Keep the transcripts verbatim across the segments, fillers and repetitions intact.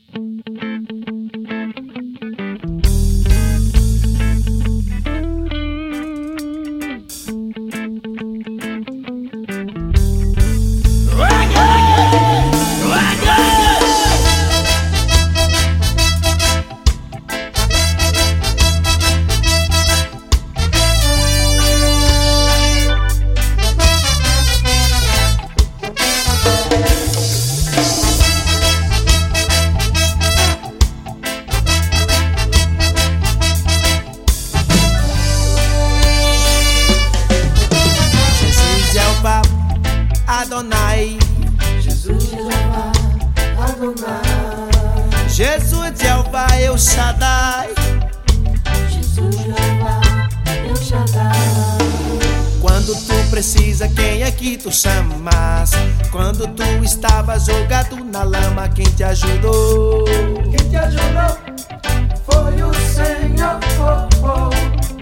Adonai, Jesus Jeová, Adonai, Jesus Jeová, El Shaddai, Jesus Jeová, El Shaddai. Quando tu precisa, quem é que tu chamas? Quando tu estava jogado na lama, quem te ajudou? Quem te ajudou foi o Senhor. Oh, oh.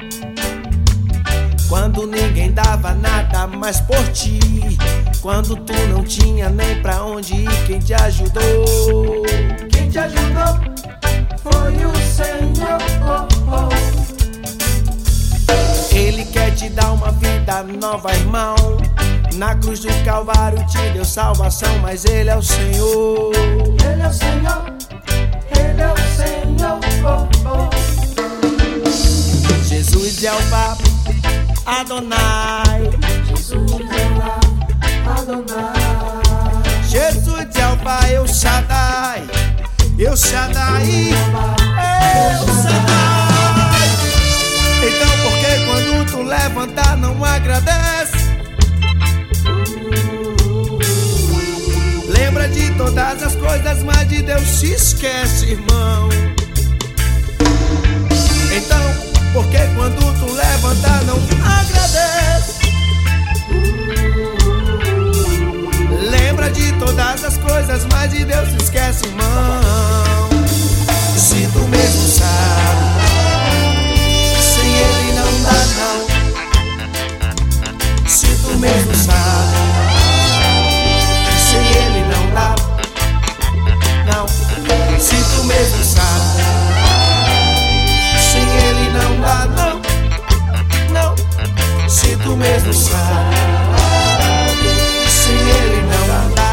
Quando ninguém dava nada mais por ti, quando tu não tinha nem pra onde ir, quem te ajudou? Quem te ajudou foi o Senhor. Oh, oh. Ele quer te dar uma vida nova, irmão. Na cruz do Calvário te deu salvação, mas Ele é o Senhor. Ele é o Senhor, Ele é o Senhor. Oh, oh. Jesus Jeová, Adonai, Jesus Jeová, Adonai, Jesus Jeová, El Shaddai, El Shaddai, El Shaddai. Então por que quando tu levantar não agradece? Lembra de todas as coisas, mas de Deus se esquece, irmão. Então por que quando tu levantar não agradece? Lembra de todas as coisas, mas de Deus se esquece, irmão. Se tu mesmo sabe, sem Ele não dá não. Se tu mesmo sabe, sem Ele não dá não. Se tu mesmo sabe, sem Ele não dá não. Não. Se tu mesmo sabe, sem Ele não dá.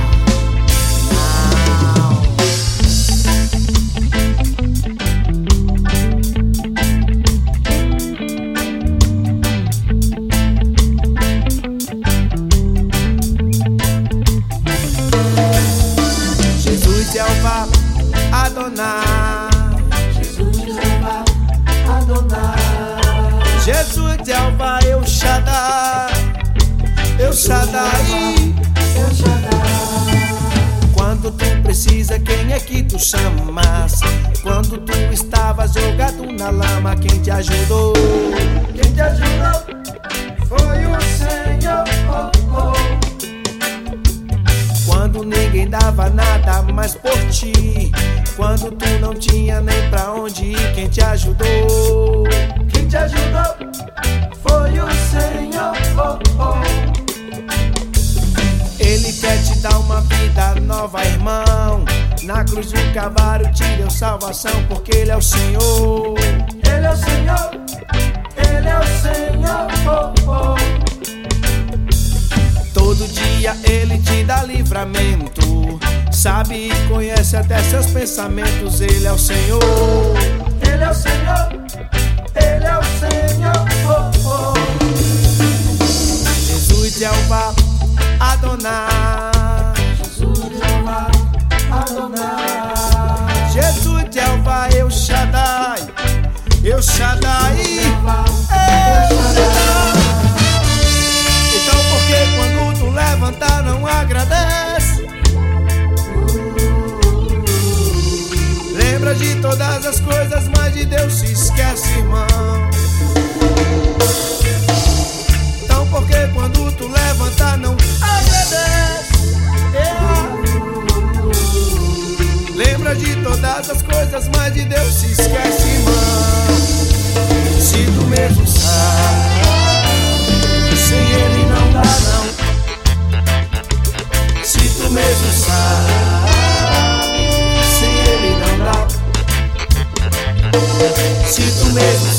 Jesus Jeová, Adonai, Jesus Jeová, Adonai, Jesus Jeová, El Shaddai, El Shaddai, El Shaddai. Quando tu precisa, quem é que tu chamas? Quando tu estava jogado na lama, quem te ajudou? Quem te ajudou foi o Senhor. Oh, oh. Quando ninguém dava nada mais por ti, quando tu não tinha nem pra onde ir, quem te ajudou? Quem te ajudou foi o Senhor. Oh, oh. Ele quer te dar uma vida nova, irmão. Na cruz do Calvário te deu salvação, porque Ele é o Senhor. Ele é o Senhor, Ele é o Senhor. Oh, oh. Todo dia Ele te dá livramento, sabe e conhece até seus pensamentos. Ele é o Senhor. Ele é o Senhor, Ele é o Senhor. Oh, oh. Jesus Jeová, Adonai, Jesus Jeová, Adonai, Jesus Jeová, El Shaddai, El Shaddai, El Shaddai. Então por que quando tu levantar não agradece? Lembra de todas as coisas, mas de Deus se esquece, irmão. Então por que quando tu levantar não agradece? Yeah. Lembra de todas as coisas, mas de Deus se esquece, irmão. Se tu mesmo sabe, sem Ele não dá não. Se tu mesmo sabe, sem Ele Se tu mesmo